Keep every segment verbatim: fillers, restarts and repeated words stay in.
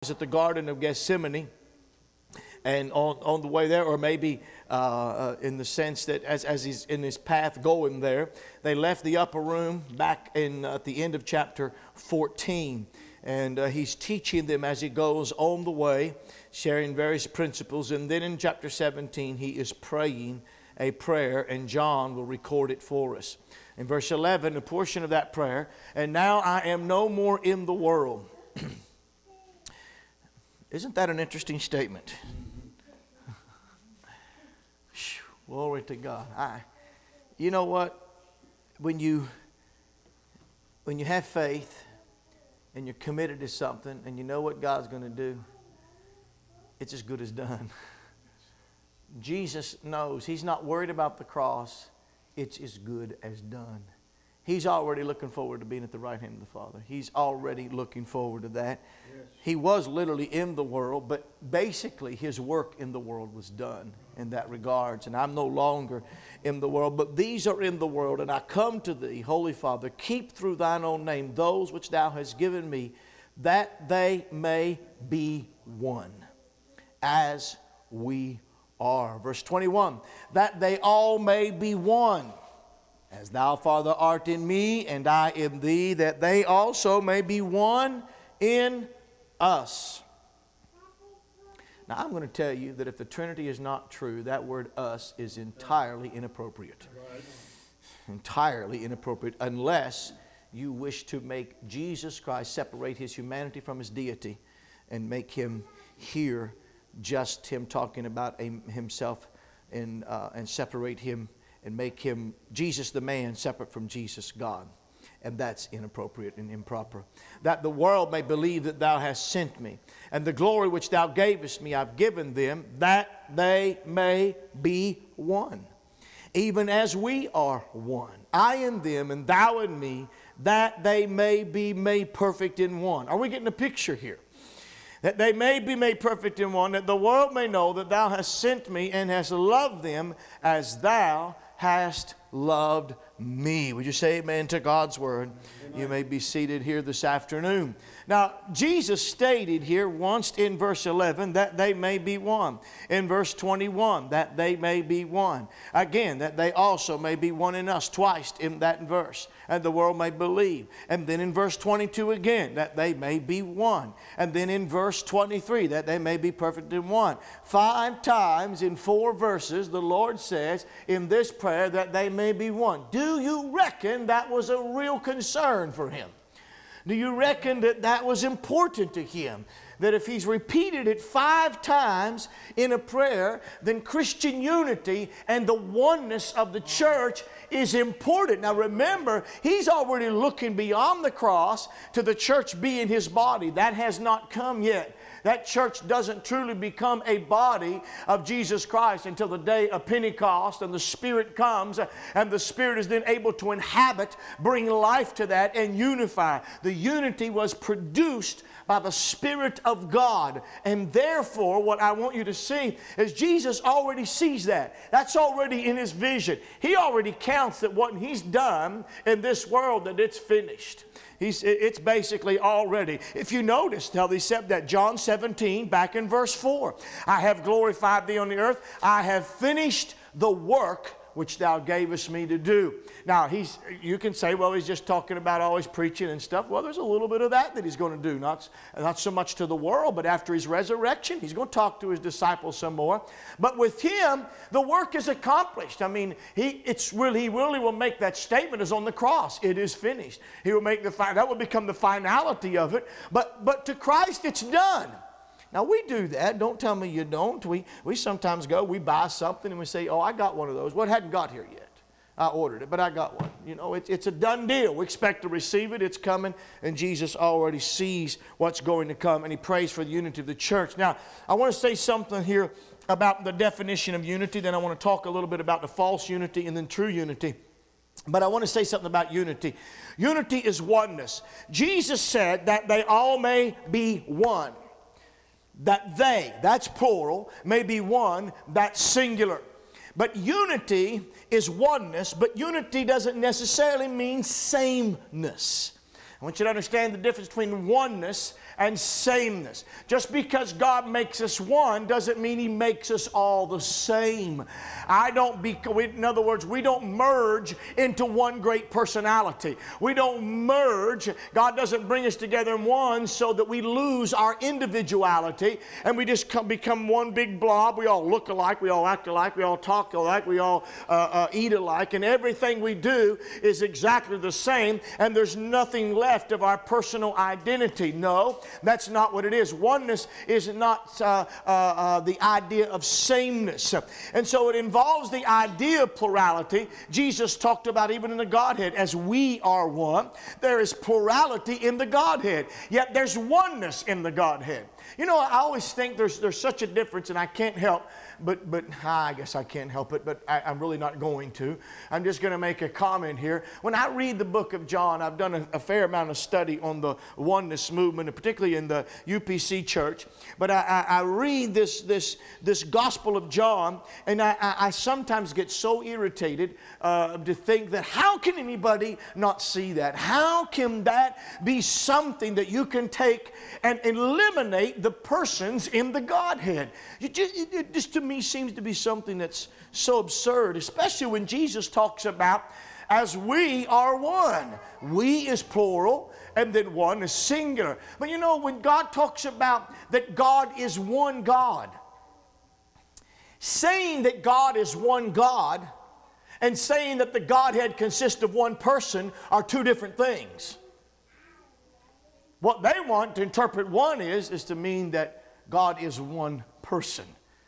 at the Garden of Gethsemane, and on, on the way there, or maybe uh, uh, in the sense that as, as he's in his path going there, they left the upper room back in uh, at the end of chapter fourteen. And uh, he's teaching them as he goes on the way, sharing various principles. And then in chapter seventeen, he is praying a prayer, and John will record it for us. In verse eleven, a portion of that prayer, "And now I am no more in the world." Isn't that an interesting statement? Glory to God. I, you know what? When you when you have faith and you're committed to something and you know what God's going to do, it's as good as done. Jesus knows. He's not worried about the cross. It's as good as done. He's already looking forward to being at the right hand of the Father. He's already looking forward to that. Yes. He was literally in the world, but basically his work in the world was done in that regards. And I'm no longer in the world, but these are in the world. And I come to thee, Holy Father, keep through thine own name those which thou hast given me, that they may be one, as we are. Verse twenty-one, that they all may be one, as thou, Father, art in me, and I in thee, that they also may be one in us. Now, I'm going to tell you that if the Trinity is not true, that word "us" is entirely inappropriate. Right. Entirely inappropriate, unless you wish to make Jesus Christ separate his humanity from his deity and make him here just him talking about a, himself and, uh, and separate him and make him, Jesus the man, separate from Jesus God. And that's inappropriate and improper. That the world may believe that thou hast sent me, and the glory which thou gavest me I've given them, that they may be one, even as we are one. I in them, and thou in me, that they may be made perfect in one. Are we getting a picture here? That they may be made perfect in one, that the world may know that thou hast sent me and hast loved them as thou hast loved me. Would you say amen to God's word? Amen. You may be seated here this afternoon. Now, Jesus stated here once in verse eleven that they may be one. In verse twenty-one, that they may be one. Again, that they also may be one in us, twice in that verse. And the world may believe. And then in verse twenty-two again, that they may be one. And then in verse twenty-three, that they may be perfect in one. Five times in four verses, the Lord says in this prayer that they may be one. Do you reckon that was a real concern for him? Do you reckon that that was important to him? That if he's repeated it five times in a prayer, then Christian unity and the oneness of the church is important. Now remember, he's already looking beyond the cross to the church being his body. That has not come yet. That church doesn't truly become a body of Jesus Christ until the day of Pentecost and the Spirit comes, and the Spirit is then able to inhabit, bring life to that, and unify. The unity was produced by the Spirit of God. And therefore, what I want you to see is Jesus already sees that. That's already in his vision. He already counts that what he's done in this world, that it's finished. He's, it's basically already. If you notice how they said that, John seventeen, back in verse four, I have glorified thee on the earth. I have finished the work which thou gavest me to do. Now, he's, you can say, well, he's just talking about always preaching and stuff. Well, there's a little bit of that that he's going to do. Not, not so much to the world, but after his resurrection, he's going to talk to his disciples some more. But with him, the work is accomplished. I mean, he, it's really, he really will make that statement as on the cross. It is finished. He will make the, that will become the finality of it. But, but to Christ, it's done. Now, we do that. Don't tell me you don't. We, we sometimes go, we buy something, and we say, oh, I got one of those. Well, it hadn't got here yet. I ordered it, but I got one. You know, it, it's a done deal. We expect to receive it. It's coming, and Jesus already sees what's going to come, and he prays for the unity of the church. Now, I want to say something here about the definition of unity. Then I want to talk a little bit about the false unity and then true unity. But I want to say something about unity. Unity is oneness. Jesus said that they all may be one. That they, that's plural, may be one, that's singular. But unity is oneness, but unity doesn't necessarily mean sameness. I want you to understand the difference between oneness and sameness. Just because God makes us one doesn't mean He makes us all the same. I don't be, in other words, we don't merge into one great personality. We don't merge. God doesn't bring us together in one so that we lose our individuality and we just come, become one big blob. We all look alike, we all act alike, we all talk alike, we all uh, uh, eat alike, and everything we do is exactly the same, and there's nothing left of our personal identity. No, that's not what it is. Oneness is not uh, uh, uh, the idea of sameness. And so it involves the idea of plurality. Jesus talked about even in the Godhead, as we are one, there is plurality in the Godhead, yet there's oneness in the Godhead. You know, I always think there's, there's such a difference, and I can't help But, but I guess I can't help it, but I, I'm really not going to. I'm just going to make a comment here. When I read the book of John, I've done a, a fair amount of study on the oneness movement, and particularly in the U P C church. But I, I, I read this, this, this Gospel of John, and I, I, I sometimes get so irritated uh, to think that how can anybody not see that? How can that be something that you can take and eliminate the persons in the Godhead? You just, it, it just to me seems to be something that's so absurd, especially when Jesus talks about as we are one. We is plural, and then one is singular. But you know, when God talks about that God is one God, saying that God is one God and saying that the Godhead consists of one person are two different things. What they want to interpret one is, is to mean that God is one person.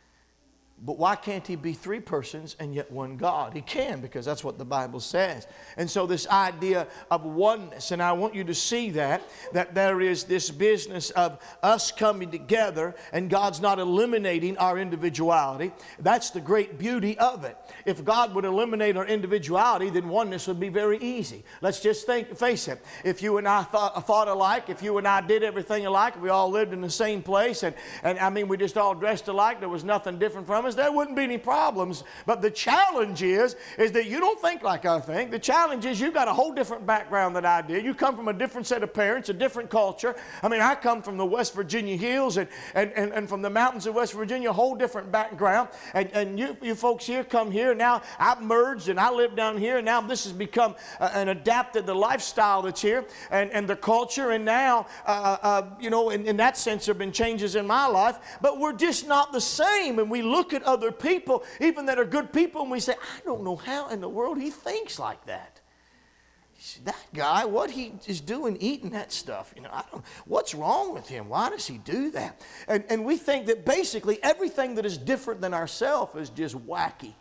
But why can't He be three persons and yet one God? He can, because that's what the Bible says. And so this idea of oneness, and I want you to see that, that there is this business of us coming together and God's not eliminating our individuality. That's the great beauty of it. If God would eliminate our individuality, then oneness would be very easy. Let's just think, face it. If you and I thought, thought alike, if you and I did everything alike, if we all lived in the same place, and, and I mean we just all dressed alike, there was nothing different from us, there wouldn't be any problems. But the challenge is, is that you don't think like I think. The challenge is you've got a whole different background than I did. You come from a different set of parents, a different culture. I mean, I come from the West Virginia hills and, and, and, and from the mountains of West Virginia, a whole different background. And, and you, you folks here come here. Now I've merged and I live down here. And now this has become uh, an adapted the lifestyle that's here and, and the culture. And now, uh, uh, you know, in, in that sense, there have been changes in my life. But we're just not the same. And we look at other people, even that are good people, and we say, I don't know how in the world he thinks like that. That guy, what he is doing eating that stuff, you know, I don't, what's wrong with him? Why does he do that? And, and we think that basically everything that is different than ourselves is just wacky.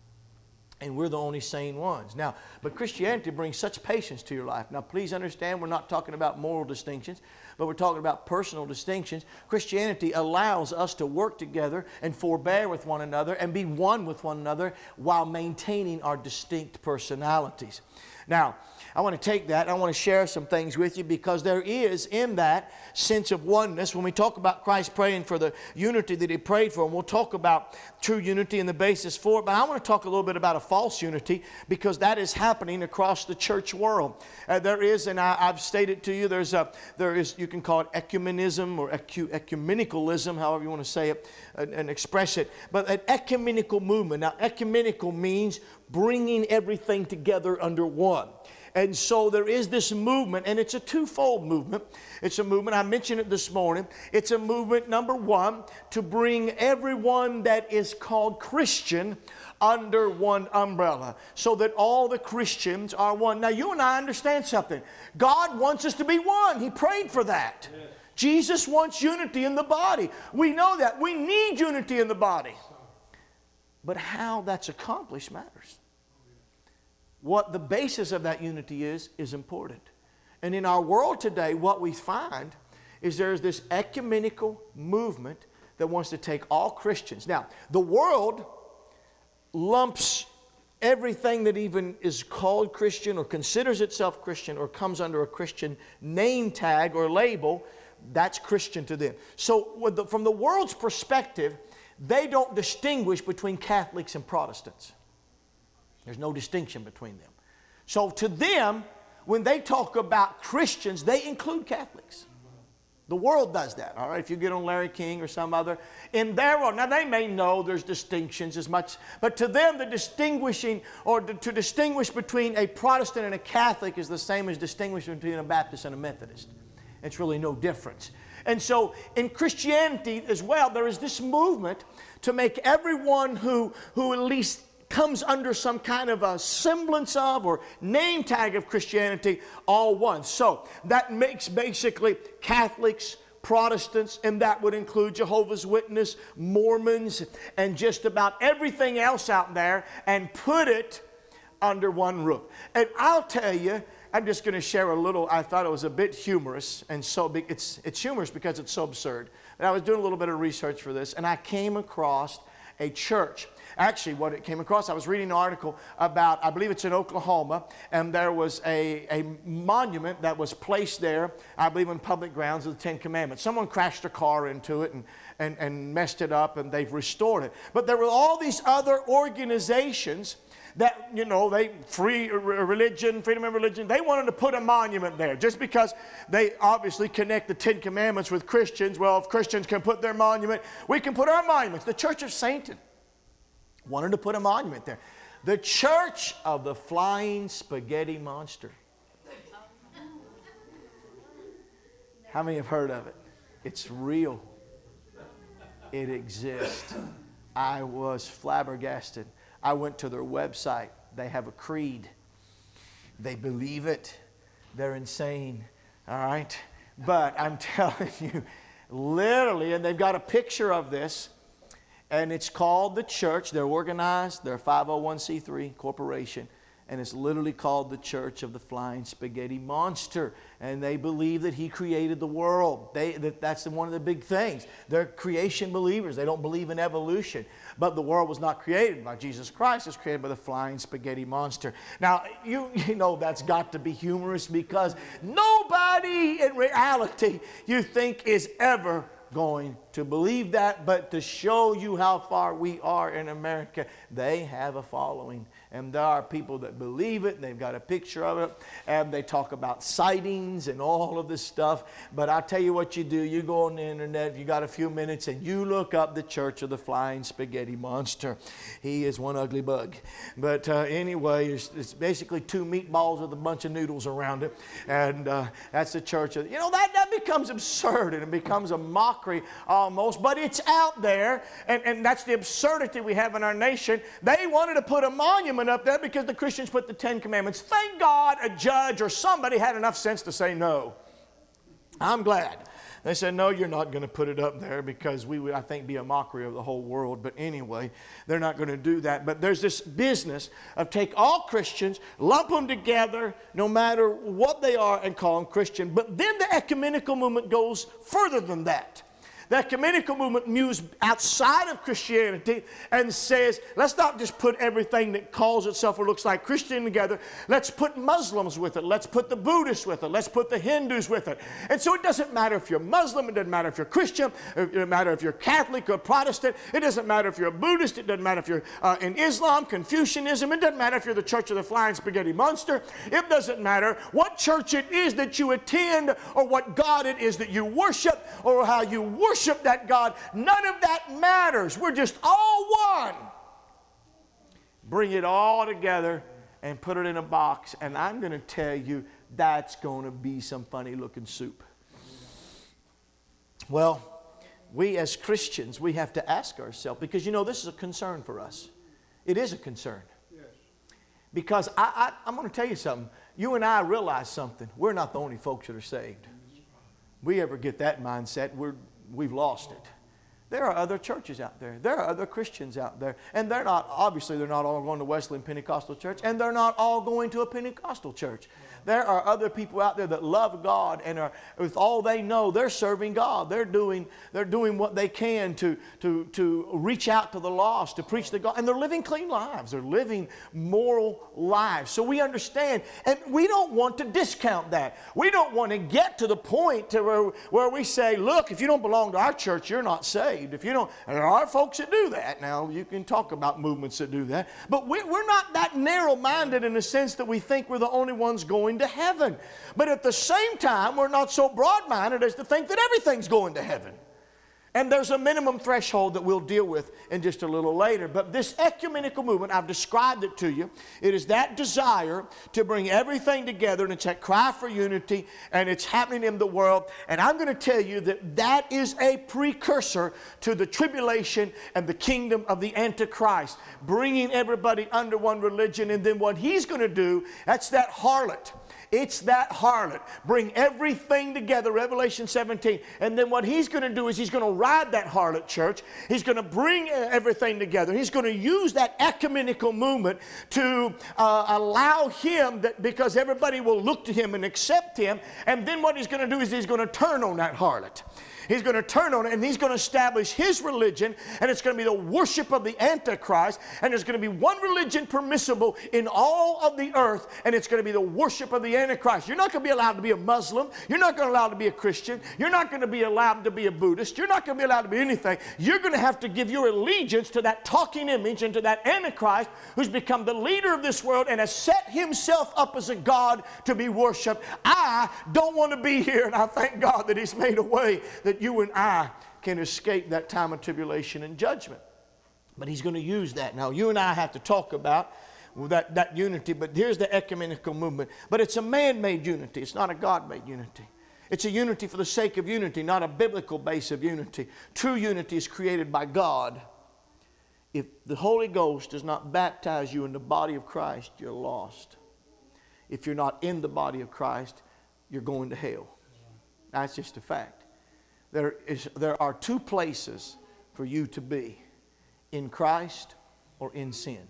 And we're the only sane ones. Now, but Christianity brings such patience to your life. Now, please understand, we're not talking about moral distinctions, but we're talking about personal distinctions. Christianity allows us to work together and forbear with one another and be one with one another while maintaining our distinct personalities. Now, I want to take that, I want to share some things with you, because there is in that sense of oneness, when we talk about Christ praying for the unity that He prayed for, and we'll talk about true unity and the basis for it, but I want to talk a little bit about a false unity, because that is happening across the church world. Uh, there is, and I, I've stated to you, there's a, there is, you can call it ecumenism or ecu, ecumenicalism, however you want to say it and, and express it, but an ecumenical movement. Now, ecumenical means bringing everything together under one. And so there is this movement, and it's a twofold movement. It's a movement, I mentioned it this morning. It's a movement, number one, to bring everyone that is called Christian under one umbrella, so that all the Christians are one. Now, you and I understand something. God wants us to be one. He prayed for that. Yes. Jesus wants unity in the body. We know that. We need unity in the body. But how that's accomplished matters. What the basis of that unity is, is important. And in our world today, what we find is there's this ecumenical movement that wants to take all Christians. Now, the world lumps everything that even is called Christian or considers itself Christian or comes under a Christian name tag or label, that's Christian to them. So with the, from the world's perspective, they don't distinguish between Catholics and Protestants. There's no distinction between them. So to them, when they talk about Christians, they include Catholics. The world does that, all right? If you get on Larry King or some other, in their world, now they may know there's distinctions as much, but to them the distinguishing, or to, to distinguish between a Protestant and a Catholic is the same as distinguishing between a Baptist and a Methodist. It's really no difference. And so in Christianity as well, there is this movement to make everyone who, who at least comes under some kind of a semblance of or name tag of Christianity all one. So that makes basically Catholics, Protestants, and that would include Jehovah's Witnesses, Mormons, and just about everything else out there, and put it under one roof. And I'll tell you, I'm just going to share a little. I thought it was a bit humorous, and so big, it's, it's humorous because it's so absurd. And I was doing a little bit of research for this, and I came across a church. Actually, what it came across, I was reading an article about, I believe it's in Oklahoma, and there was a, a monument that was placed there, I believe in public grounds of the Ten Commandments. Someone crashed a car into it and, and, and messed it up, and they've restored it. But there were all these other organizations that, you know, they, free religion, freedom of religion, they wanted to put a monument there just because they obviously connect the Ten Commandments with Christians. Well, if Christians can put their monument, we can put our monuments. The Church of Satan wanted to put a monument there. The Church of the Flying Spaghetti Monster. How many have heard of it? It's real. It exists. I was flabbergasted. I went to their website. They have a creed. They believe it. They're insane. All right? But I'm telling you, literally, and they've got a picture of this, and it's called the church. They're organized. They're a five oh one c three corporation. And it's literally called the Church of the Flying Spaghetti Monster. And they believe that He created the world. They, that, that's one of the big things. They're creation believers. They don't believe in evolution. But the world was not created by Jesus Christ. It was created by the Flying Spaghetti Monster. Now, you, you know that's got to be humorous because nobody in reality you think is ever going to believe that. But to show you how far we are in America, they have a following. And there are people that believe it, and they've got a picture of it, and they talk about sightings and all of this stuff. But I'll tell you what you do. You go on the internet, if you got a few minutes, and you look up the Church of the Flying Spaghetti Monster. He is one ugly bug. But uh, anyway, it's, it's basically two meatballs with a bunch of noodles around it. And uh, that's the church of, you know, that, that becomes absurd, and it becomes a mockery almost. But it's out there, and, and that's the absurdity we have in our nation. They wanted to put a monument up there because the Christians put the Ten Commandments. Thank God a judge or somebody had enough sense to say no. I'm glad. They said, no, you're not going to put it up there because we would, I think, be a mockery of the whole world. But anyway, they're not going to do that. But there's this business of take all Christians, lump them together, no matter what they are, and call them Christian. But then the ecumenical movement goes further than that. The ecumenical movement moves outside of Christianity and says, let's not just put everything that calls itself or looks like Christian together. Let's put Muslims with it. Let's put the Buddhists with it. Let's put the Hindus with it. And so it doesn't matter if you're Muslim. It doesn't matter if you're Christian. It doesn't matter if you're Catholic or Protestant. It doesn't matter if you're a Buddhist. It doesn't matter if you're uh, in Islam, Confucianism. It doesn't matter if you're the Church of the Flying Spaghetti Monster. It doesn't matter what church it is that you attend or what God it is that you worship or how you worship that God. None of that matters. We're just all one. Bring it all together and put it in a box, and I'm going to tell you that's going to be some funny looking soup. Well, we as Christians, we have to ask ourselves, because you know this is a concern for us. It is a concern. Yes. Because I, I, I'm going to tell you something. You and I realize something. We're not the only folks that are saved. We ever get that mindset, we're we've lost it. There are other churches out there. There are other Christians out there. And they're not, obviously they're not all going to Wesleyan Pentecostal Church, and they're not all going to a Pentecostal church. There are other people out there that love God and are, with all they know, they're serving God. They're doing, they're doing what they can to, to, to reach out to the lost, to preach the God. And they're living clean lives. They're living moral lives. So we understand, and we don't want to discount that. We don't want to get to the point to where, where we say, look, if you don't belong to our church, you're not saved. saved. If you don't, and there are folks that do that. Now, you can talk about movements that do that. But we, we're not that narrow-minded in the sense that we think we're the only ones going to heaven. But at the same time, we're not so broad-minded as to think that everything's going to heaven. And there's a minimum threshold that we'll deal with in just a little later. But this ecumenical movement, I've described it to you. It is that desire to bring everything together, and it's that cry for unity, and it's happening in the world. And I'm going to tell you that that is a precursor to the tribulation and the kingdom of the Antichrist, bringing everybody under one religion. And then what he's going to do, that's that harlot. It's that harlot. Bring everything together, Revelation seventeen. And then what he's going to do is he's going to ride that harlot, church. He's going to bring everything together. He's going to use that ecumenical movement to uh, allow him, that because everybody will look to him and accept him. And then what he's going to do is he's going to turn on that harlot. He's going to turn on it, and he's going to establish his religion, and it's going to be the worship of the Antichrist, and there's going to be one religion permissible in all of the earth, and it's going to be the worship of the Antichrist. You're not going to be allowed to be a Muslim. You're not going to be allowed to be a Christian. You're not going to be allowed to be a Buddhist. You're not going to be allowed to be anything. You're going to have to give your allegiance to that talking image and to that Antichrist who's become the leader of this world and has set himself up as a God to be worshiped. I don't want to be here, and I thank God that he's made a way that you and I can escape that time of tribulation and judgment. But he's going to use that. Now, you and I have to talk about that, that unity, but here's the ecumenical movement. But it's a man-made unity. It's not a God-made unity. It's a unity for the sake of unity, not a biblical base of unity. True unity is created by God. If the Holy Ghost does not baptize you in the body of Christ, you're lost. If you're not in the body of Christ, you're going to hell. That's just a fact. There is, there are two places for you to be, in Christ or in sin.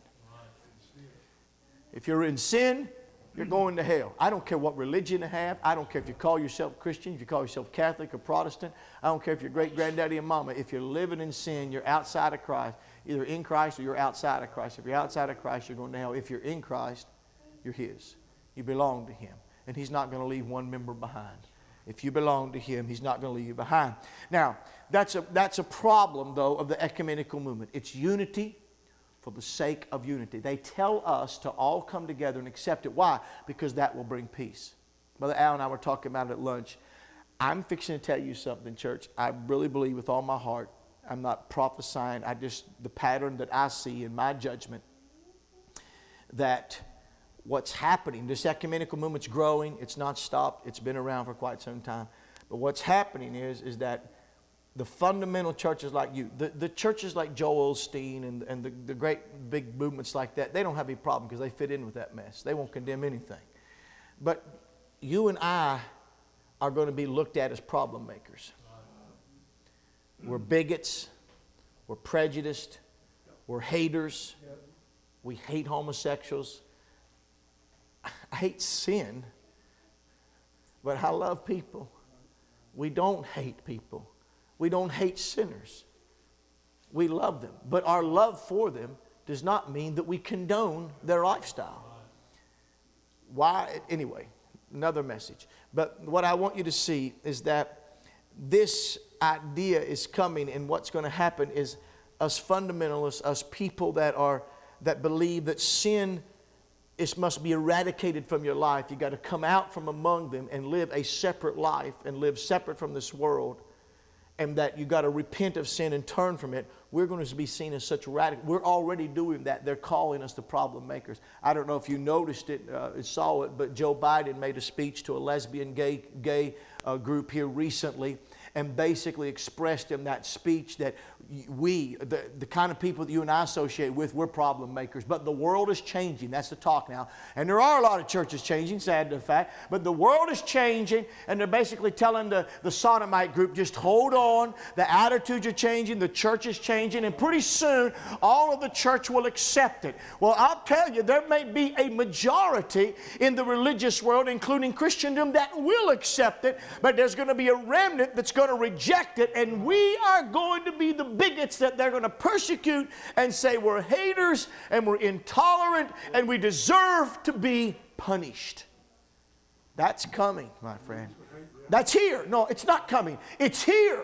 If you're in sin, you're going to hell. I don't care what religion you have. I don't care if you call yourself Christian, if you call yourself Catholic or Protestant. I don't care if you're great granddaddy and mama. If you're living in sin, you're outside of Christ. Either in Christ or you're outside of Christ. If you're outside of Christ, you're going to hell. If you're in Christ, you're his. You belong to him. And he's not going to leave one member behind. If you belong to him, he's not going to leave you behind. Now, that's a, that's a problem, though, of the ecumenical movement. It's unity for the sake of unity. They tell us to all come together and accept it. Why? Because that will bring peace. Brother Al and I were talking about it at lunch. I'm fixing to tell you something, church. I really believe with all my heart. I'm not prophesying. I just, the pattern that I see in my judgment, that what's happening, this ecumenical movement's growing. It's not stopped. It's been around for quite some time. But what's happening is, is that the fundamental churches like you, the, the churches like Joel Osteen and, and the, the great big movements like that, they don't have any problem because they fit in with that mess. They won't condemn anything. But you and I are going to be looked at as problem makers. We're bigots. We're prejudiced. We're haters. We hate homosexuals. I hate sin, but I love people. We don't hate people. We don't hate sinners. We love them. But our love for them does not mean that we condone their lifestyle. Why? Anyway, another message. But what I want you to see is that this idea is coming, and what's going to happen is us fundamentalists, us people that are that believe that sin It must be eradicated from your life. You've got to come out from among them and live a separate life and live separate from this world. And that you've got to repent of sin and turn from it. We're going to be seen as such radical. We're already doing that. They're calling us the problem makers. I don't know if you noticed it, uh, saw it, but Joe Biden made a speech to a lesbian gay, gay uh, group here recently, and basically expressed in that speech that we, the, the kind of people that you and I associate with, we're problem makers. But the world is changing. That's the talk now. And there are a lot of churches changing, sad to the fact. But the world is changing, and they're basically telling the, the sodomite group, just hold on. The attitudes are changing. The church is changing. And pretty soon, all of the church will accept it. Well, I'll tell you, there may be a majority in the religious world, including Christendom, that will accept it. But there's going to be a remnant that's going to reject it. And we are going to be the bigots that they're going to persecute and say we're haters and we're intolerant and we deserve to be punished. That's coming, my friend. That's here. No, it's not coming. It's here.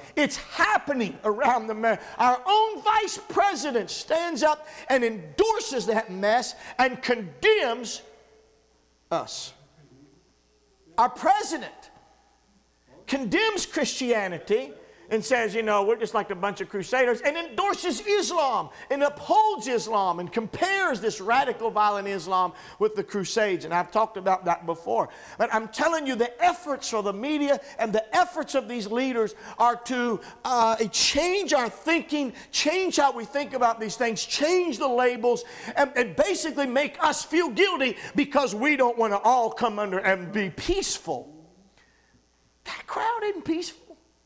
It's happening around the America. Our own vice president stands up and endorses that mess and condemns us. Our president condemns Christianity and says, you know, we're just like a bunch of crusaders, and endorses Islam and upholds Islam and compares this radical violent Islam with the Crusades. And I've talked about that before. But I'm telling you, the efforts of the media and the efforts of these leaders are to uh, change our thinking, change how we think about these things, change the labels, and, and basically make us feel guilty because we don't want to all come under and be peaceful. That crowd isn't peaceful.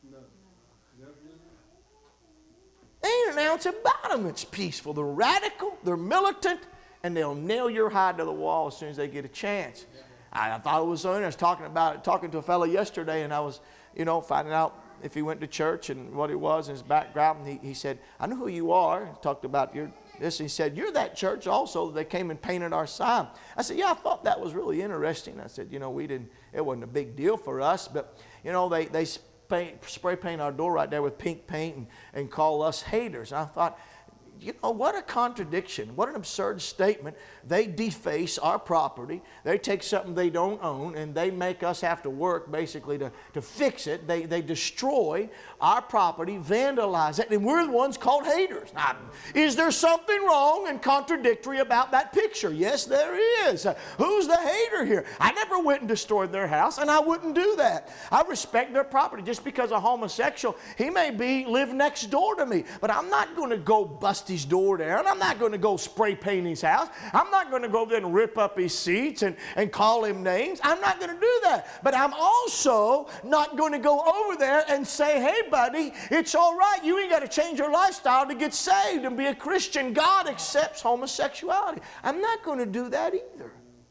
Ain't an ounce about them that's peaceful. They're radical, they're militant, and they'll nail your hide to the wall as soon as they get a chance. I, I thought it was so interesting. I was talking about it, talking to a fellow yesterday, and I was, you know, finding out if he went to church and what he was and his background. And he, he said, I know who you are. He talked about your this. And he said, you're that church also. They came and painted our sign. I said, yeah, I thought that was really interesting. I said, you know, we didn't, it wasn't a big deal for us, but, you know, they, they Paint, spray paint our door right there with pink paint and, and call us haters. And I thought, you know, what a contradiction. What an absurd statement. They deface our property. They take something they don't own and they make us have to work basically to, to fix it. They, they destroy our property, vandalize it, and we're the ones called haters. Now, is there something wrong and contradictory about that picture? Yes, there is. Uh, who's the hater here? I never went and destroyed their house, and I wouldn't do that. I respect their property. Just because a homosexual, he may be live next door to me, but I'm not going to go bust his door down. I'm not going to go spray paint his house. I'm not going to go there and rip up his seats and, and call him names. I'm not going to do that. But I'm also not going to go over there and say, hey, buddy, it's all right. You ain't got to change your lifestyle to get saved and be a Christian. God accepts homosexuality. I'm not going to do that either.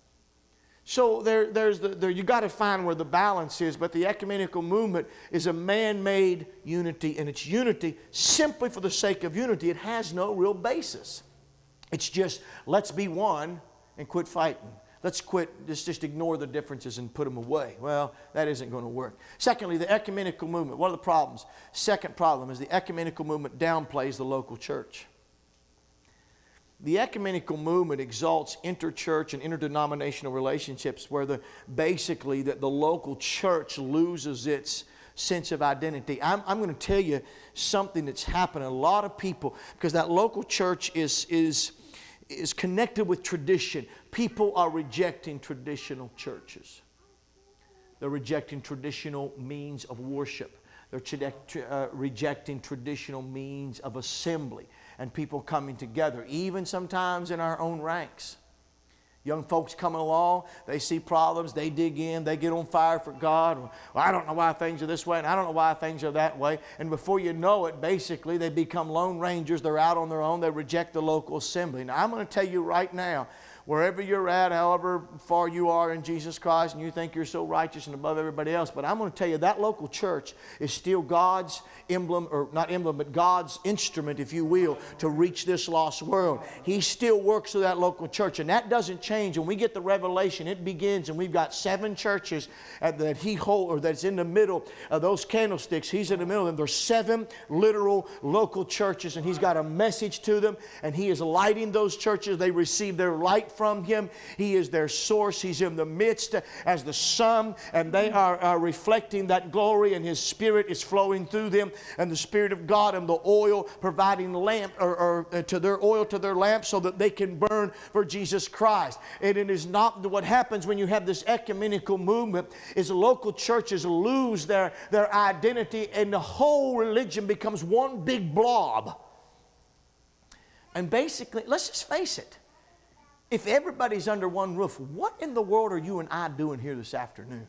So there, there's the, there, you got to find where the balance is. But the ecumenical movement is a man-made unity, and it's unity simply for the sake of unity. It has no real basis. It's just, let's be one and quit fighting. Let's quit, just, just ignore the differences and put them away. Well, that isn't going to work. Secondly, the ecumenical movement. What are the problems? Second problem is the ecumenical movement downplays the local church. The ecumenical movement exalts interchurch and interdenominational relationships where the, basically that the local church loses its sense of identity. I'm, I'm going to tell you something that's happened. A lot of people, because that local church is, is, is connected with tradition. People are rejecting traditional churches. They're rejecting traditional means of worship. They're uh, rejecting traditional means of assembly and people coming together, even sometimes in our own ranks. Young folks coming along, they see problems, they dig in, they get on fire for God. Well, I don't know why things are this way, and I don't know why things are that way. And before you know it, basically, they become lone rangers. They're out on their own. They reject the local assembly. Now, I'm going to tell you right now, wherever you're at, however far you are in Jesus Christ, and you think you're so righteous and above everybody else, but I'm going to tell you that local church is still God's emblem, or not emblem, but God's instrument, if you will, to reach this lost world. He still works through that local church, and that doesn't change. When we get the revelation, it begins, and we've got seven churches that He hold, or that's in the middle of those candlesticks. He's in the middle of them. There's seven literal local churches, and He's got a message to them, and He is lighting those churches. They receive their light from Him. He is their source. He's in the midst as the sun, and they are, are reflecting that glory, and His Spirit is flowing through them, and the Spirit of God and the oil providing lamp or, or uh, to their oil to their lamp so that they can burn for Jesus Christ. And it is not what happens when you have this ecumenical movement is local churches lose their, their identity, and the whole religion becomes one big blob. And basically, let's just face it, if everybody's under one roof, what in the world are you and I doing here this afternoon?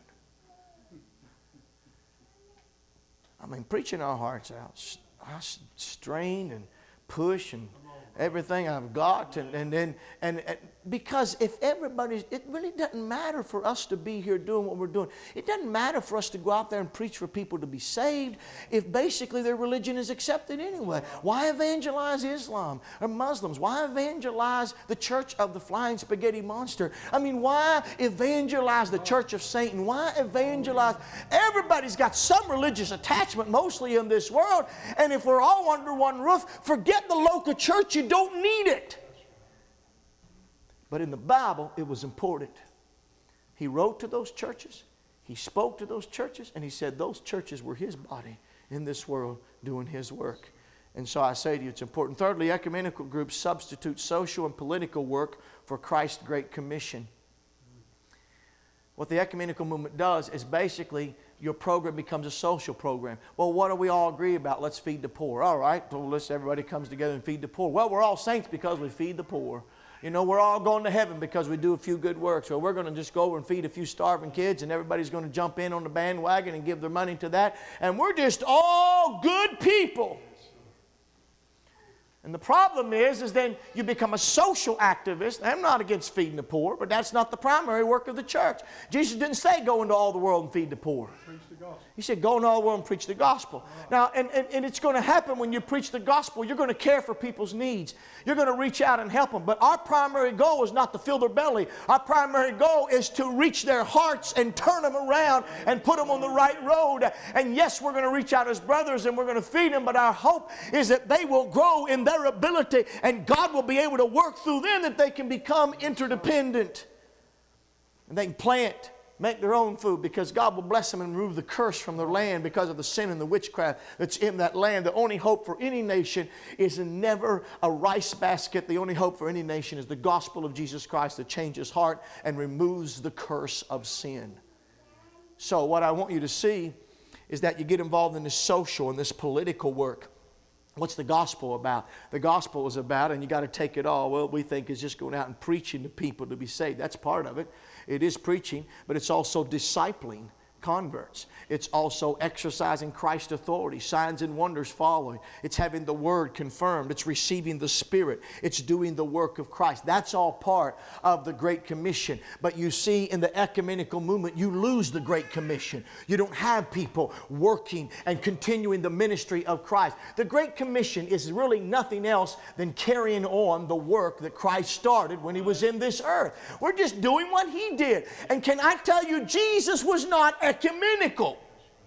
I mean, preaching our hearts out. I strain and push and, everything I've got. And, and, and, and, and because if everybody's, it really doesn't matter for us to be here doing what we're doing. It doesn't matter for us to go out there and preach for people to be saved if basically their religion is accepted anyway. Why evangelize Islam or Muslims? Why evangelize the Church of the Flying Spaghetti Monster? I mean, why evangelize the Church of Satan? Why evangelize? Everybody's got some religious attachment, mostly in this world. And if we're all under one roof, forget the local church. You don't need it. But in the Bible, it was important. He wrote to those churches. He spoke to those churches. And he said those churches were his body in this world doing his work. And so I say to you, it's important. Thirdly, ecumenical groups substitute social and political work for Christ's Great Commission. What the ecumenical movement does is basically your program becomes a social program. Well, what do we all agree about? Let's feed the poor. All right, well, let's everybody comes together and feed the poor. Well, we're all saints because we feed the poor. You know, we're all going to heaven because we do a few good works. Well, we're going to just go over and feed a few starving kids, and everybody's going to jump in on the bandwagon and give their money to that. And we're just all good people. And the problem is, is then you become a social activist. I'm not against feeding the poor, but that's not the primary work of the church. Jesus didn't say go into all the world and feed the poor. Preach the gospel. He said go into all the world and preach the gospel. Now, and, and, and it's going to happen when you preach the gospel. You're going to care for people's needs. You're going to reach out and help them. But our primary goal is not to fill their belly. Our primary goal is to reach their hearts and turn them around and put them on the right road. And yes, we're going to reach out as brothers and we're going to feed them, but our hope is that they will grow in their ability and God will be able to work through them that they can become interdependent. And they can plant, make their own food because God will bless them and remove the curse from their land because of the sin and the witchcraft that's in that land. The only hope for any nation is never a rice basket. The only hope for any nation is the gospel of Jesus Christ that changes heart and removes the curse of sin. So what I want you to see is that you get involved in this social and this political work. What's the gospel about? The gospel is about, and you got to take it all, well, we think is just going out and preaching to people to be saved. That's part of it. It is preaching, but it's also discipling converts. It's also exercising Christ's authority, signs and wonders following. It's having the Word confirmed. It's receiving the Spirit. It's doing the work of Christ. That's all part of the Great Commission. But you see, in the ecumenical movement, you lose the Great Commission. You don't have people working and continuing the ministry of Christ. The Great Commission is really nothing else than carrying on the work that Christ started when He was in this earth. We're just doing what He did. And can I tell you, Jesus was not ecumenical.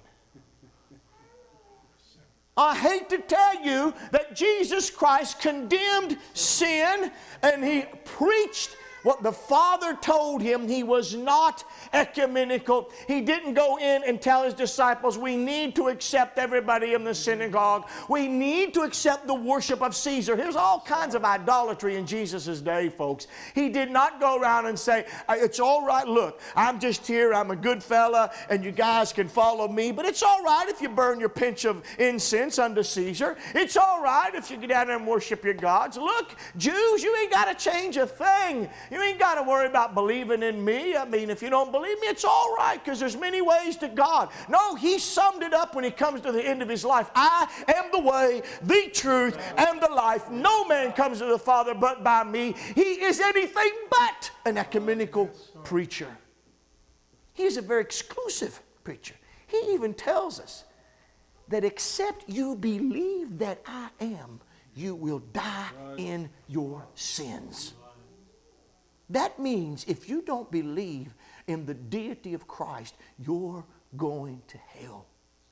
I hate to tell you that Jesus Christ condemned sin and He preached what the Father told Him. He was not ecumenical. He didn't go in and tell His disciples, we need to accept everybody in the synagogue. We need to accept the worship of Caesar. There's all kinds of idolatry in Jesus' day, folks. He did not go around and say, it's all right, look, I'm just here, I'm a good fella, and you guys can follow me, but it's all right if you burn your pinch of incense unto Caesar. It's all right if you get down there and worship your gods. Look, Jews, you ain't got to change a thing. You ain't got to worry about believing in me. I mean, if you don't believe me, it's all right because there's many ways to God. No, He summed it up when He comes to the end of His life. I am the way, the truth, and the life. No man comes to the Father but by me. He is anything but an ecumenical preacher. He is a very exclusive preacher. He even tells us that except you believe that I am, you will die in your sins. That means if you don't believe in the deity of Christ, you're going to hell.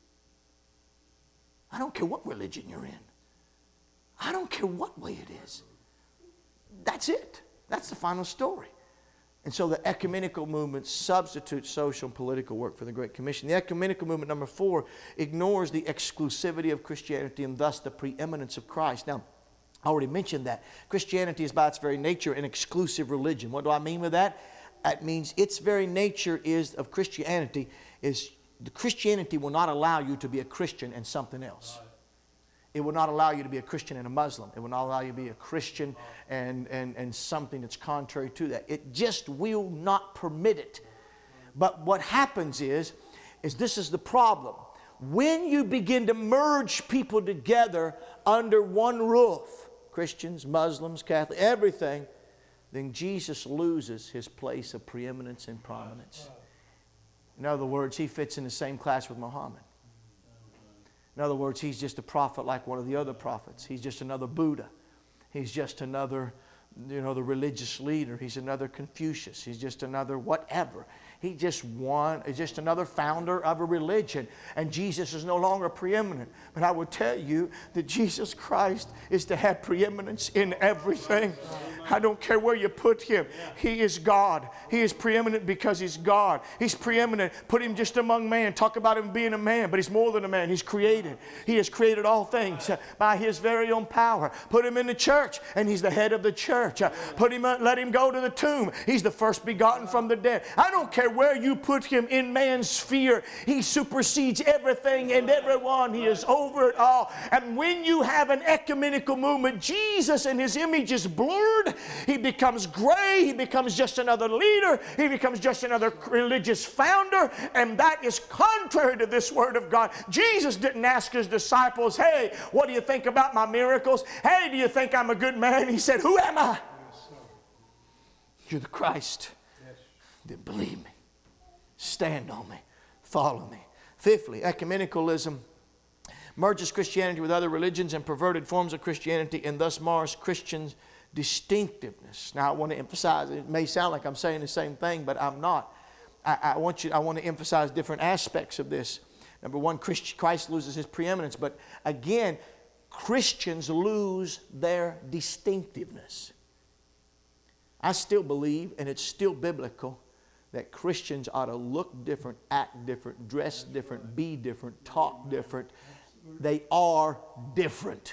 I don't care what religion you're in. I don't care what way it is. That's it. That's the final story. And so the ecumenical movement substitutes social and political work for the Great Commission. The ecumenical movement, number four, ignores the exclusivity of Christianity and thus the preeminence of Christ. Now, I already mentioned that. Christianity is by its very nature an exclusive religion. What do I mean with that? That means its very nature is of Christianity is the Christianity will not allow you to be a Christian and something else. It will not allow you to be a Christian and a Muslim. It will not allow you to be a Christian and, and, and something that's contrary to that. It just will not permit it. But what happens is, is this is the problem. When you begin to merge people together under one roof, Christians, Muslims, Catholics, everything, then Jesus loses his place of preeminence and prominence. In other words, he fits in the same class with Muhammad. In other words, he's just a prophet like one of the other prophets. He's just another Buddha. He's just another, you know, the religious leader. He's another Confucius. He's just another whatever. He just one, just another founder of a religion. And Jesus is no longer preeminent. But I would tell you that Jesus Christ is to have preeminence in everything. I don't care where you put him. He is God. He is preeminent because he's God. He's preeminent. Put him just among man. Talk about him being a man, but he's more than a man. He's created. He has created all things by his very own power. Put him in the church, and he's the head of the church. Put him, let him go to the tomb. He's the first begotten from the dead. I don't care where you put him in man's sphere. He supersedes everything and everyone. He is over it all. And when you have an ecumenical movement, Jesus and his image is blurred. He becomes gray. He becomes just another leader. He becomes just another religious founder. And that is contrary to this word of God. Jesus didn't ask his disciples, hey, what do you think about my miracles? Hey, do you think I'm a good man? He said, who am I? You're the Christ. Then believe me. Stand on me. Follow me. Fifthly, ecumenicalism merges Christianity with other religions and perverted forms of Christianity, and thus mars Christians' distinctiveness. Now, I want to emphasize, it may sound like I'm saying the same thing, but I'm not. I, I want you. I want to emphasize different aspects of this. Number one, Christ, Christ loses his preeminence, but again, Christians lose their distinctiveness. I still believe, and it's still biblical, that Christians ought to look different, act different, dress different, be different, talk different. They are different.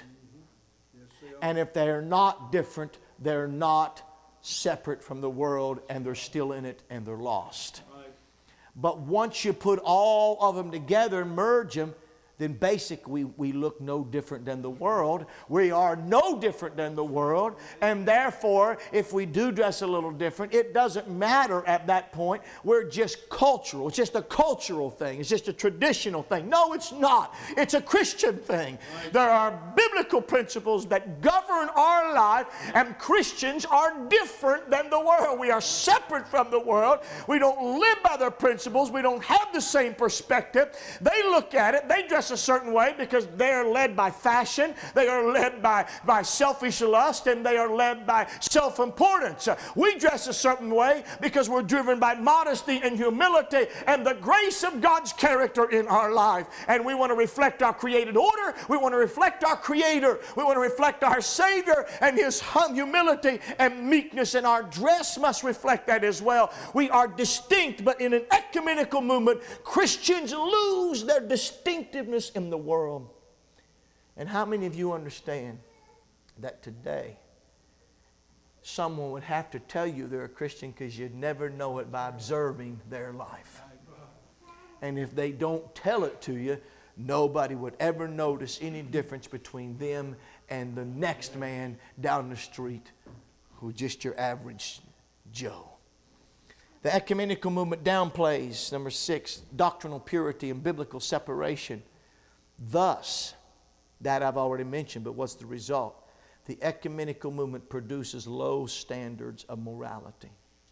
And if they're not different, they're not separate from the world, and they're still in it, and they're lost. But once you put all of them together and merge them, then basically we, we look no different than the world. We are no different than the world. And therefore, if we do dress a little different, it doesn't matter at that point. We're just cultural. It's just a cultural thing. It's just a traditional thing. No, it's not. It's a Christian thing. There are biblical principles that govern our life, and Christians are different than the world. We are separate from the world. We don't live by their principles. We don't have the same perspective. They look at it. They dress a certain way because they are led by fashion, they are led by, by selfish lust, and they are led by self-importance. We dress a certain way because we're driven by modesty and humility and the grace of God's character in our life. And we want to reflect our created order. We want to reflect our Creator. We want to reflect our Savior and his humility and meekness, and our dress must reflect that as well. We are distinct, but in an ecumenical movement, Christians lose their distinctiveness in the world. And how many of you understand that today someone would have to tell you they're a Christian because you'd never know it by observing their life? And if they don't tell it to you, nobody would ever notice any difference between them and the next man down the street who's just your average Joe. The ecumenical movement downplays, number six, doctrinal purity and biblical separation. Thus, that I've already mentioned, but what's the result? The ecumenical movement produces low standards of morality.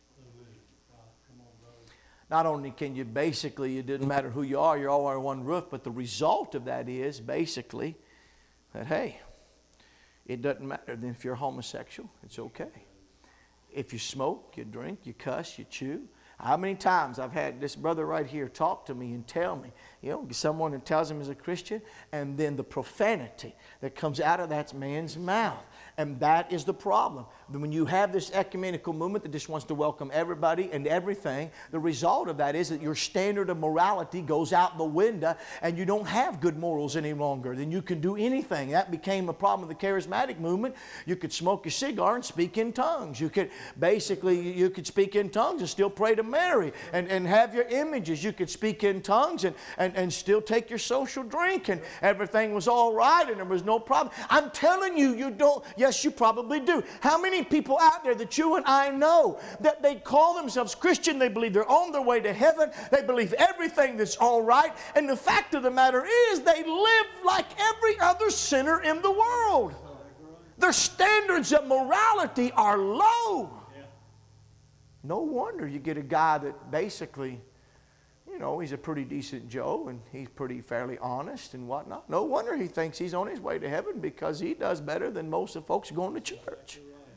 Not only can you basically, it doesn't matter who you are, you're all under one roof, but the result of that is basically that, hey, it doesn't matter then if you're homosexual, it's okay. If you smoke, you drink, you cuss, you chew. How many times I've had this brother right here talk to me and tell me, you know, someone that tells him he's a Christian, and then the profanity that comes out of that man's mouth. And that is the problem. When you have this ecumenical movement that just wants to welcome everybody and everything, the result of that is that your standard of morality goes out the window, and you don't have good morals any longer. Then you can do anything. That became a problem of the charismatic movement. You could smoke a cigar and speak in tongues. You could basically, you could speak in tongues and still pray to Mary and, and have your images. You could speak in tongues and, and, and still take your social drink, and everything was all right and there was no problem. I'm telling you, you don't. Yes, you probably do. How many people out there that you and I know that they call themselves Christian, they believe they're on their way to heaven, they believe everything that's all right, and the fact of the matter is they live like every other sinner in the world. Their standards of morality are low. Yeah. No wonder you get a guy that basically, you know, he's a pretty decent Joe and he's pretty fairly honest and whatnot. No wonder he thinks he's on his way to heaven because he does better than most of the folks going to church.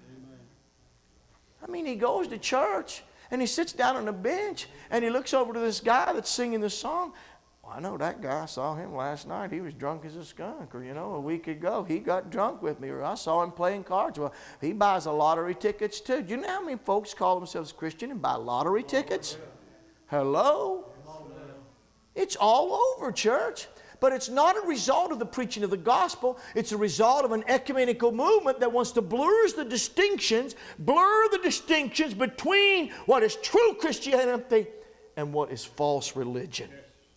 I mean, he goes to church and he sits down on a bench and he looks over to this guy that's singing the song. Well, I know that guy. I saw him last night. He was drunk as a skunk. Or, you know, a week ago, he got drunk with me. Or I saw him playing cards. Well, he buys a lottery tickets too. Do you know how many folks call themselves Christian and buy lottery tickets? Hello? It's all over, church. But it's not a result of the preaching of the gospel. It's a result of an ecumenical movement that wants to blur the distinctions, blur the distinctions between what is true Christianity and what is false religion.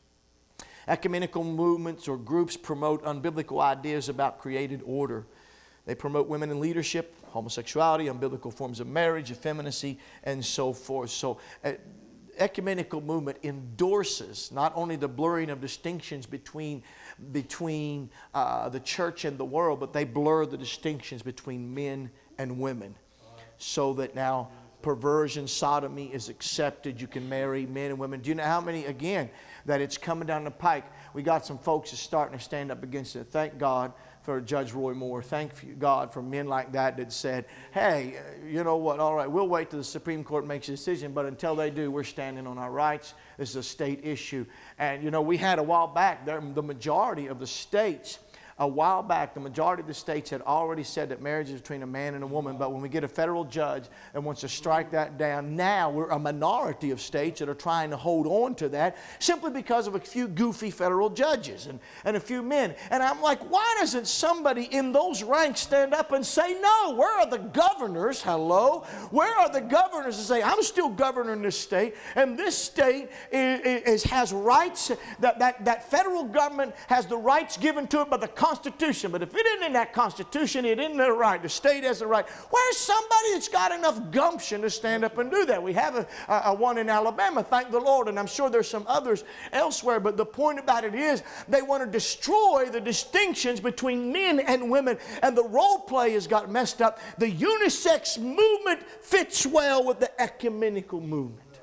Ecumenical movements or groups promote unbiblical ideas about created order. They promote women in leadership, homosexuality, unbiblical forms of marriage, effeminacy, and so forth. So, uh, ecumenical movement endorses not only the blurring of distinctions between, between uh, the church and the world, but they blur the distinctions between men and women. So that now perversion, sodomy is accepted. You can marry men and women. Do you know how many, again, that it's coming down the pike? We got some folks that's starting to stand up against it. Thank God for Judge Roy Moore. Thank God for men like that that said, hey, you know what, all right, we'll wait till the Supreme Court makes a decision, but until they do, we're standing on our rights. This is a state issue. And, you know, we had a while back, there, the majority of the states, a while back, the majority of the states had already said that marriage is between a man and a woman. But when we get a federal judge that wants to strike that down, now we're a minority of states that are trying to hold on to that simply because of a few goofy federal judges and, and a few men. And I'm like, why doesn't somebody in those ranks stand up and say, no, where are the governors? Hello? Where are the governors to say, I'm still governor in this state, and this state is, is, has rights, that, that, that federal government has the rights given to it by the Constitution, but if it isn't in that Constitution, it isn't the right. The state has the right. Where's somebody that's got enough gumption to stand up and do that? We have a, a, a one in Alabama, thank the Lord, and I'm sure there's some others elsewhere, but the point about it is they want to destroy the distinctions between men and women, and the role play has got messed up. The unisex movement fits well with the ecumenical movement.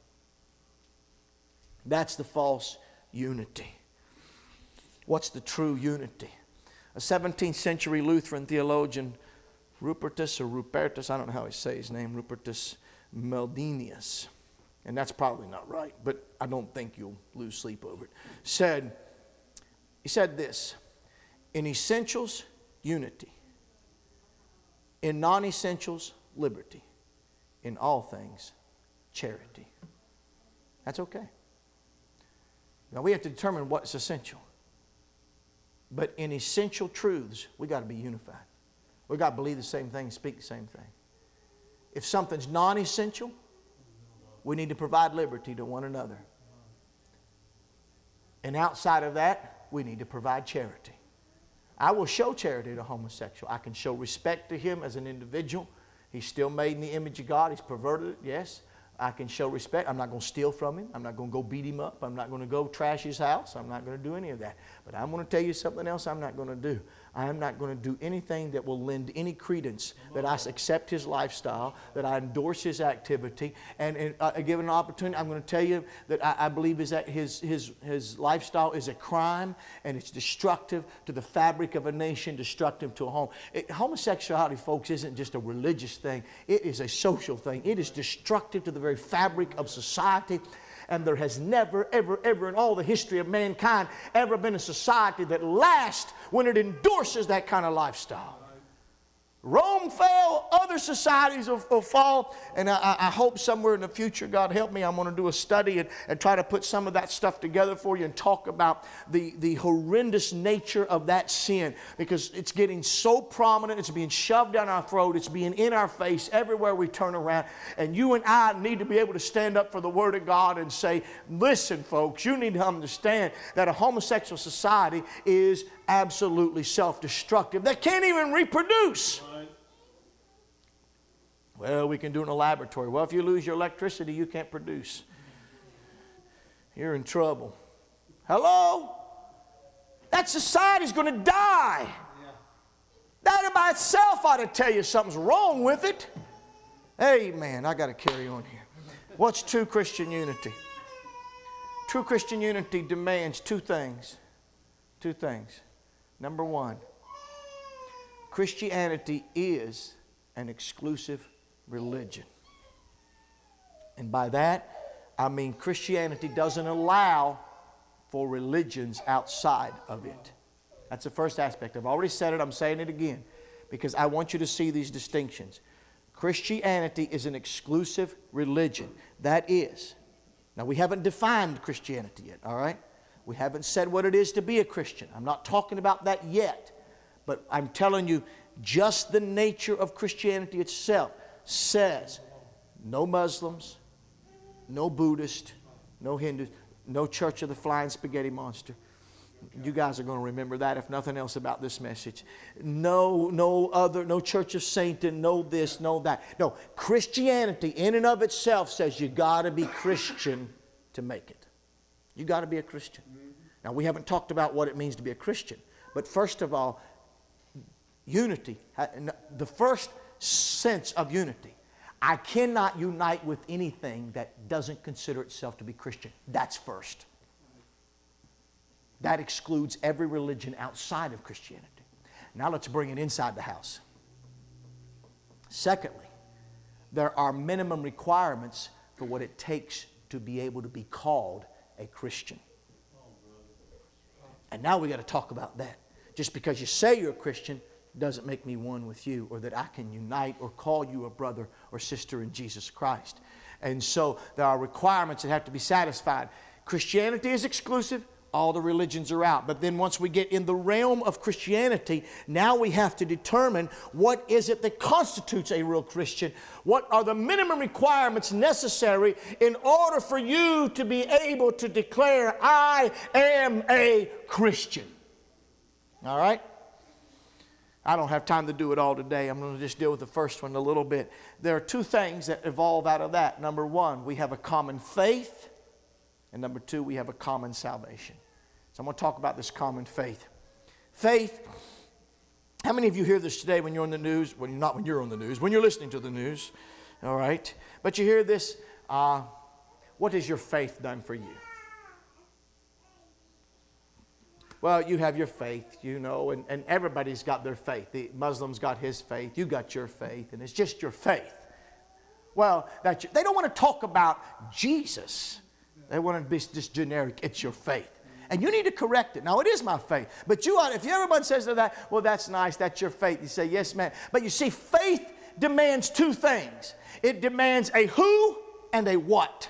That's the false unity. What's the true unity? A seventeenth century Lutheran theologian, Rupertus or Rupertus, I don't know how he say his name, Rupertus Meldenius, and that's probably not right, but I don't think you'll lose sleep over it, said, he said this, in essentials, unity. In non-essentials, liberty. In all things, charity. That's okay. Now we have to determine what's essential. But in essential truths, we got to be unified. We got to believe the same thing, speak the same thing. If something's non-essential, we need to provide liberty to one another. And outside of that, we need to provide charity. I will show charity to a homosexual. I can show respect to him as an individual. He's still made in the image of God. He's perverted it, yes. I can show respect. I'm not going to steal from him. I'm not going to go beat him up. I'm not going to go trash his house. I'm not going to do any of that. But I'm going to tell you something else I'm not going to do. I am not going to do anything that will lend any credence that I accept his lifestyle, that I endorse his activity, and, and uh, given an opportunity, I'm going to tell you that I, I believe is that his, his, his lifestyle is a crime, and it's destructive to the fabric of a nation, destructive to a home. It, homosexuality, folks, isn't just a religious thing. It is a social thing. It is destructive to the very fabric of society. And there has never, ever, ever in all the history of mankind ever been a society that lasts when it endorses that kind of lifestyle. Rome fell, other societies will, will fall, and I, I hope somewhere in the future, God help me, I'm going to do a study and, and try to put some of that stuff together for you and talk about the, the horrendous nature of that sin, because it's getting so prominent, it's being shoved down our throat, it's being in our face everywhere we turn around, and you and I need to be able to stand up for the Word of God and say, listen folks, you need to understand that a homosexual society is absolutely self-destructive. They can't even reproduce. Well, we can do it in a laboratory. Well, if you lose your electricity, you can't produce. You're in trouble. Hello? That society's going to die. Yeah. That by itself ought to tell you something's wrong with it. Amen. I got to carry on here. What's true Christian unity? True Christian unity demands two things. Two things. Number one, Christianity is an exclusive religion. And by that, I mean Christianity doesn't allow for religions outside of it. That's the first aspect. I've already said it, I'm saying it again, because I want you to see these distinctions. Christianity is an exclusive religion. That is. Now, we haven't defined Christianity yet, all right? We haven't said what it is to be a Christian. I'm not talking about that yet. But I'm telling you, just the nature of Christianity itself says no Muslims, no Buddhist, no Hindus, no Church of the Flying Spaghetti Monster. You guys are going to remember that, if nothing else, about this message. No, no other, no Church of Satan, no this, no that. No, Christianity in and of itself says you got to be Christian to make it. You got to be a Christian. Now, we haven't talked about what it means to be a Christian. But first of all, unity, the first sense of unity. I cannot unite with anything that doesn't consider itself to be Christian. That's first. That excludes every religion outside of Christianity. Now let's bring it inside the house. Secondly, there are minimum requirements for what it takes to be able to be called a Christian. And now we got to talk about that. Just because you say you're a Christian doesn't make me one with you, or that I can unite or call you a brother or sister in Jesus Christ. And so there are requirements that have to be satisfied. Christianity is exclusive. All the religions are out. But then once we get in the realm of Christianity, now we have to determine what is it that constitutes a real Christian. What are the minimum requirements necessary in order for you to be able to declare, I am a Christian? All right? I don't have time to do it all today. I'm going to just deal with the first one a little bit. There are two things that evolve out of that. Number one, we have a common faith. And number two, we have a common salvation. So I'm going to talk about this common faith. Faith, how many of you hear this today when you're on the news? Well, not when you're on the news, when you're listening to the news. All right? But you hear this, uh, what has your faith done for you? Well, you have your faith, you know, and, and everybody's got their faith. The Muslim's got his faith, you got your faith, and it's just your faith. Well, that you, they don't want to talk about Jesus. They want to be just generic. It's your faith. And you need to correct it. Now, it is my faith. But you ought, if everyone says to that, well, that's nice, that's your faith. You say, yes, man. But you see, faith demands two things. It demands a who and a what.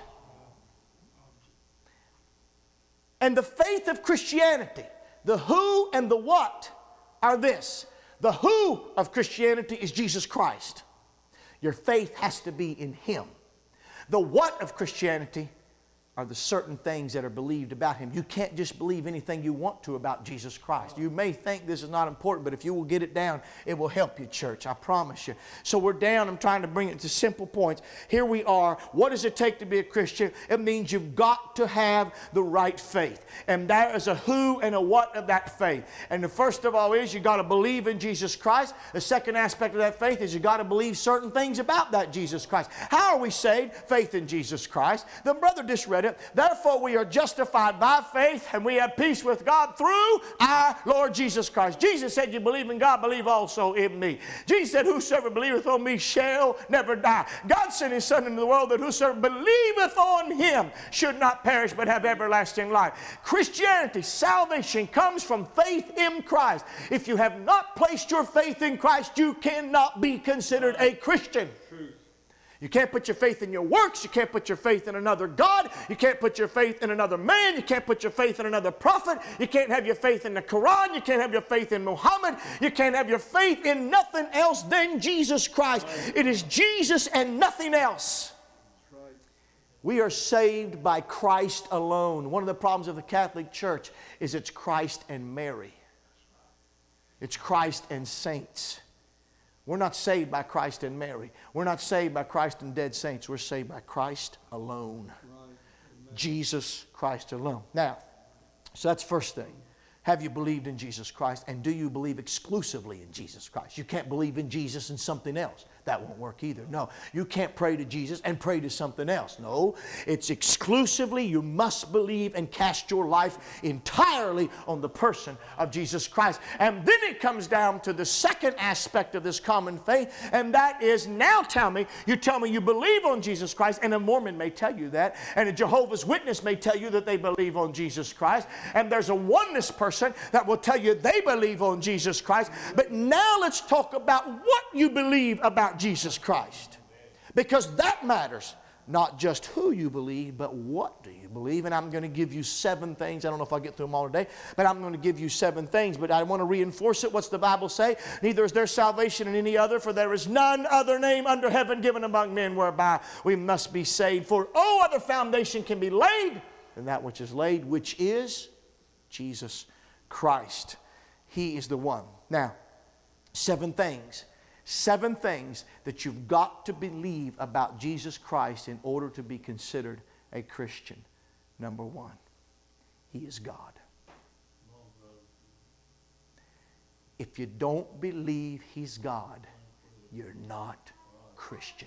And the faith of Christianity, the who and the what are this. The who of Christianity is Jesus Christ. Your faith has to be in Him. The what of Christianity are the certain things that are believed about Him. You can't just believe anything you want to about Jesus Christ. You may think this is not important, but if you will get it down, it will help you, church. I promise you. So we're down. I'm trying to bring it to simple points. Here we are. What does it take to be a Christian? It means you've got to have the right faith. And there is a who and a what of that faith. And the first of all is you got to believe in Jesus Christ. The second aspect of that faith is you got to believe certain things about that Jesus Christ. How are we saved? Faith in Jesus Christ. The brother just read it. Therefore we are justified by faith, and we have peace with God through our Lord Jesus Christ. Jesus said, you believe in God, believe also in me. Jesus said, whosoever believeth on me shall never die. God sent His Son into the world that whosoever believeth on Him should not perish but have everlasting life. Christianity, salvation comes from faith in Christ. If you have not placed your faith in Christ, you cannot be considered a Christian. You can't put your faith in your works. You can't put your faith in another God. You can't put your faith in another man. You can't put your faith in another prophet. You can't have your faith in the Quran. You can't have your faith in Muhammad. You can't have your faith in nothing else than Jesus Christ. It is Jesus and nothing else. We are saved by Christ alone. One of the problems of the Catholic Church is it's Christ and Mary. It's Christ and saints. We're not saved by Christ and Mary. We're not saved by Christ and dead saints. We're saved by Christ alone. Right. Jesus Christ alone. Now, so that's first thing. Have you believed in Jesus Christ? And do you believe exclusively in Jesus Christ? You can't believe in Jesus and something else. That won't work either. No, you can't pray to Jesus and pray to something else. No, it's exclusively, you must believe and cast your life entirely on the person of Jesus Christ. And then it comes down to the second aspect of this common faith, and that is, now tell me, you tell me you believe on Jesus Christ, and a Mormon may tell you that, and a Jehovah's Witness may tell you that they believe on Jesus Christ, and there's a oneness person that will tell you they believe on Jesus Christ. But now let's talk about what you believe about Jesus Christ, because that matters. Not just who you believe, but what do you believe. And I'm going to give you seven things. I don't know if I'll get through them all today, but I'm going to give you seven things. But I want to reinforce it. What's the Bible say? Neither is there salvation in any other, for there is none other name under heaven given among men whereby we must be saved. For no other foundation can be laid than that which is laid, which is Jesus Christ. He is the one. Now, seven things. Seven things that you've got to believe about Jesus Christ in order to be considered a Christian. Number one, He is God. If you don't believe He's God, you're not Christian.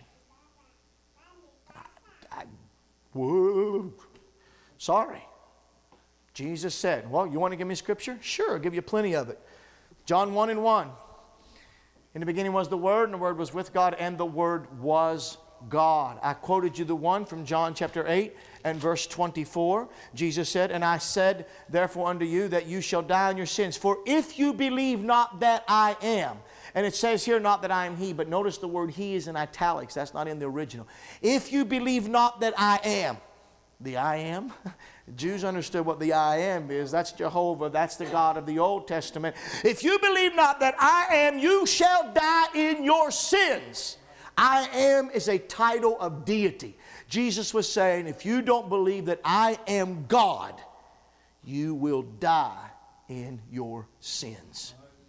I, I, whoa. Sorry. Jesus said, well, you want to give me scripture? Sure, I'll give you plenty of it. John one and one. In the beginning was the Word, and the Word was with God, and the Word was God. I quoted you the one from John chapter eight and verse twenty-four. Jesus said, and I said, therefore unto you, that you shall die in your sins. For if you believe not that I am, and it says here not that I am He, but notice the word He is in italics. That's not in the original. If you believe not that I am, the I am, Jews understood what the I am is. That's Jehovah. That's the God of the Old Testament. If you believe not that I am, you shall die in your sins. I am is a title of deity. Jesus was saying, if you don't believe that I am God, you will die in your sins.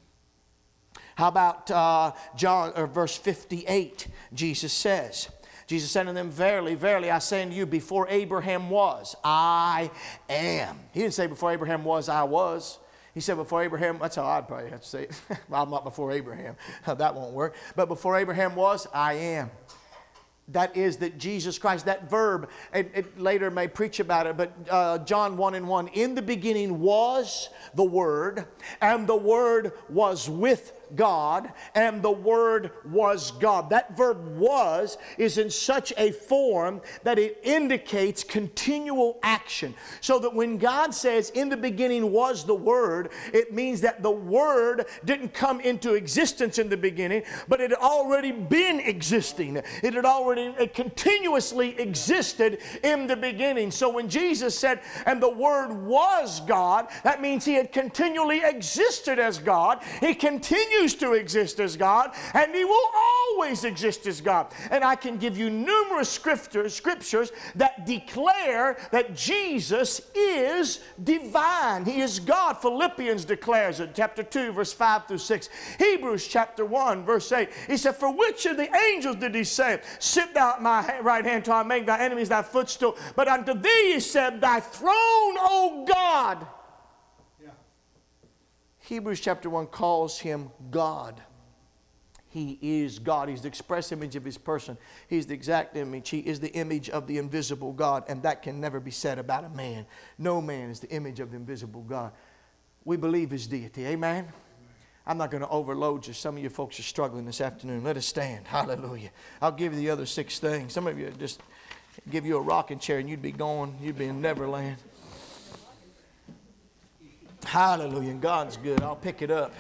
How about uh, John or verse fifty-eight? Jesus says, Jesus said unto them, verily, verily, I say unto you, before Abraham was, I am. He didn't say before Abraham was, I was. He said before Abraham, that's how I'd probably have to say it. I'm not before Abraham. That won't work. But before Abraham was, I am. That is that Jesus Christ, that verb, it, it later may preach about it, but uh, John one and one, in the beginning was the Word, and the Word was with God, and the Word was God. That verb was is in such a form that it indicates continual action. So that when God says, in the beginning was the Word, it means that the Word didn't come into existence in the beginning, but it had already been existing. It had already it continuously existed in the beginning. So when Jesus said, and the Word was God, that means He had continually existed as God. He continues to exist as God, and He will always exist as God. And I can give you numerous scriptures, scriptures that declare that Jesus is divine. He is God. Philippians declares it, chapter two, verse five through six. Hebrews chapter one, verse eight. He said, for which of the angels did He say, sit thou at my right hand till I make thy enemies thy footstool? But unto thee He said, thy throne, O God. Hebrews chapter one calls Him God. He is God. He's the express image of His person. He's the exact image. He is the image of the invisible God, and that can never be said about a man. No man is the image of the invisible God. We believe His deity. Amen? I'm not going to overload you. Some of you folks are struggling this afternoon. Let us stand. Hallelujah. I'll give you the other six things. Some of you just give you a rocking chair and you'd be gone. You'd be in Neverland. Hallelujah. And God's good. I'll pick it up.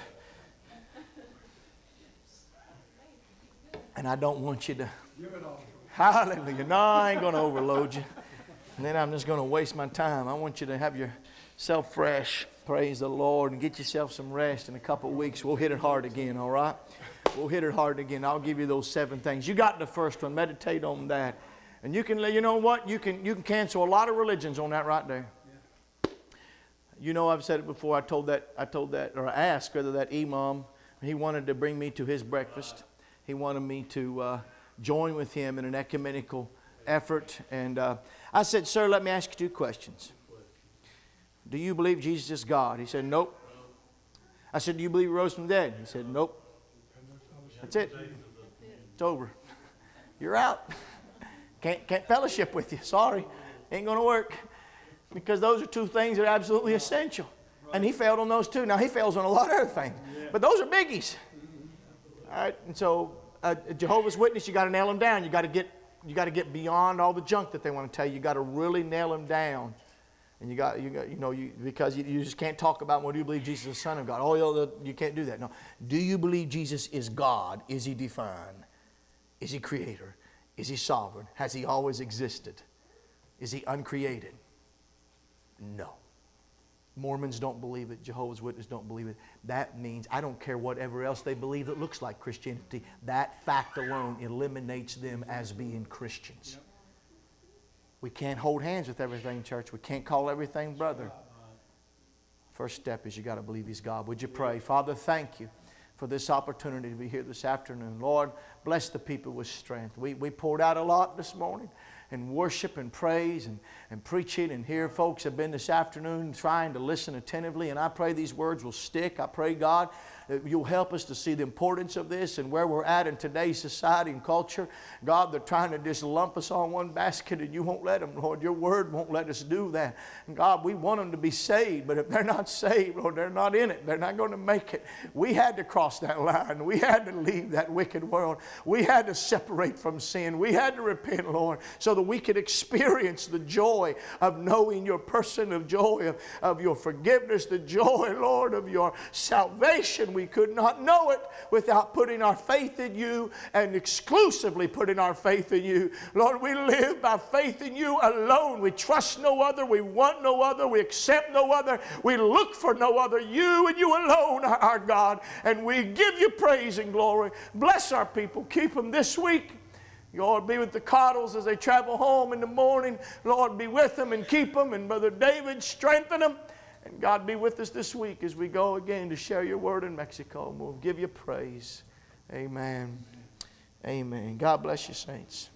And I don't want you to. Hallelujah. No, I ain't going to overload you. And then I'm just going to waste my time. I want you to have yourself fresh. Praise the Lord. And get yourself some rest. In a couple of weeks, we'll hit it hard again, all right? We'll hit it hard again. I'll give you those seven things. You got the first one. Meditate on that. And you can, you know what? You can, you can cancel a lot of religions on that right there. You know, I've said it before. I told that, I told that, or I asked whether that imam, he wanted to bring me to his breakfast. He wanted me to uh, join with him in an ecumenical effort. And uh, I said, sir, let me ask you two questions. do you believe Jesus is God? He said, nope. I said, do you believe He rose from the dead? He said, nope. That's it. It's over. You're out. Can't, can't fellowship with you. Sorry. Ain't going to work. Because those are two things that are absolutely essential. And he failed on those two. Now, he fails on a lot of other things. But those are biggies. All right. And so, uh, Jehovah's Witness, you got to nail them down. You got to get, you got to get beyond all the junk that they want to tell you. You got to really nail them down. And you got, you got, you know, you, because you, you just can't talk about, well, do you believe Jesus is the Son of God? Oh, you, you can't do that. No. Do you believe Jesus is God? Is He divine? Is He creator? Is He sovereign? Has He always existed? Is He uncreated? No. Mormons don't believe it. Jehovah's Witnesses don't believe it. That means, I don't care whatever else they believe that looks like Christianity. That fact alone eliminates them as being Christians. Yep. We can't hold hands with everything, church. We can't call everything brother. First step is you got to believe He's God. Would you pray? Father, thank you for this opportunity to be here this afternoon. Lord, bless the people with strength. We, we poured out a lot this morning. And worship and praise and, and preaching. And here folks have been this afternoon trying to listen attentively. And I pray these words will stick. I pray, God, that you'll help us to see the importance of this and where we're at in today's society and culture. God, they're trying to just lump us on one basket and you won't let them, Lord. Your word won't let us do that. And God, we want them to be saved. But if they're not saved, Lord, they're not in it. They're not going to make it. We had to cross that line. We had to leave that wicked world. We had to separate from sin. We had to repent, Lord, so that we could experience the joy of knowing your person, of joy of, of your forgiveness, the joy, Lord, of your salvation. We could not know it without putting our faith in you and exclusively putting our faith in you. Lord, we live by faith in you alone. We trust no other. We want no other. We accept no other. We look for no other. You and you alone are our God. And we give you praise and glory. Bless our people. Keep them this week. Lord, be with the Cottles as they travel home in the morning. Lord, be with them and keep them. And Brother David, strengthen them. And God, be with us this week as we go again to share your word in Mexico. And we'll give you praise. Amen. Amen. God bless you, saints.